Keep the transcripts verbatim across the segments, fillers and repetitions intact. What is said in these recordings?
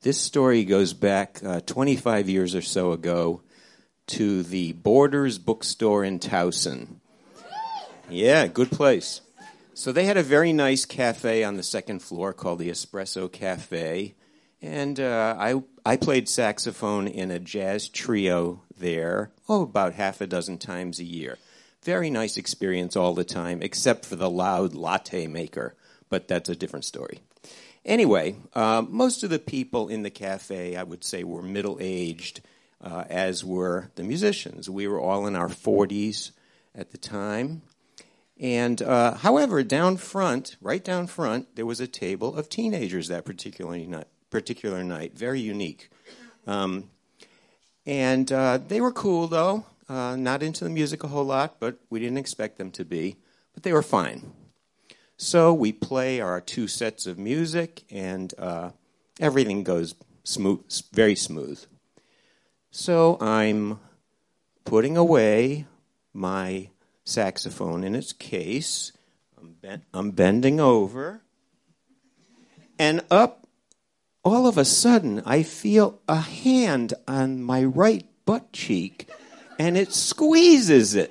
This story goes back uh, twenty-five years or so ago to the Borders bookstore in Towson. Yeah, good place. So they had a very nice cafe on the second floor called the Espresso Cafe, and uh, I I played saxophone in a jazz trio there, oh, about half a dozen times a year. Very nice experience all the time, except for the loud latte maker, but that's a different story. Anyway, uh, most of the people in the cafe, I would say, were middle-aged, uh, as were the musicians. We were all in our forties at the time. And, uh, however, down front, right down front, there was a table of teenagers that particular night, particular night. Very unique. Um, and uh, they were cool, though. Uh, not into the music a whole lot, but we didn't expect them to be. But they were fine. So we play our two sets of music, and uh, everything goes smooth, very smooth. So I'm putting away my saxophone in its case. I'm, ben- I'm bending over, and up, all of a sudden, I feel a hand on my right butt cheek, and it squeezes it.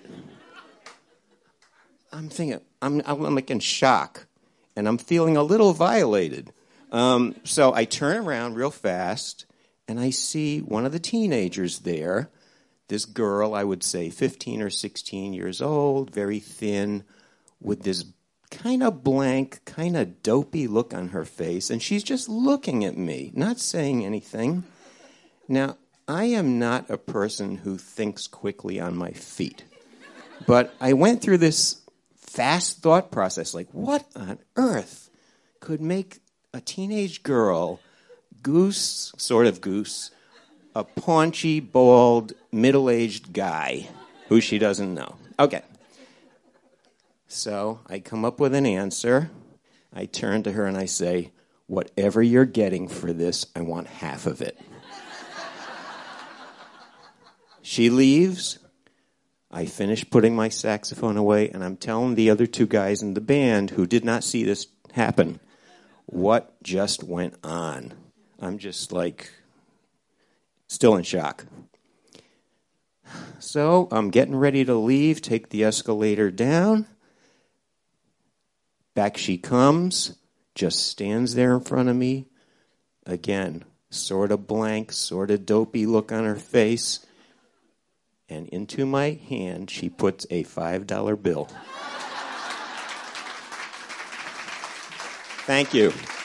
I'm thinking, I'm, I'm like in shock, and I'm feeling a little violated. Um, so I turn around real fast, and I see one of the teenagers there, this girl, I would say fifteen or sixteen years old, very thin, with this kind of blank, kind of dopey look on her face, and she's just looking at me, not saying anything. Now, I am not a person who thinks quickly on my feet, but I went through this fast thought process, like, what on earth could make a teenage girl, goose, sort of goose, a paunchy, bald, middle-aged guy who she doesn't know? Okay. So I come up with an answer. I turn to her and I say, whatever you're getting for this, I want half of it. She leaves. I finish putting my saxophone away, and I'm telling the other two guys in the band who did not see this happen what just went on. I'm just like still in shock. So I'm getting ready to leave, take the escalator down. Back she comes, just stands there in front of me. Again, sort of blank, sort of dopey look on her face. And into my hand, she puts a five dollar bill. Thank you.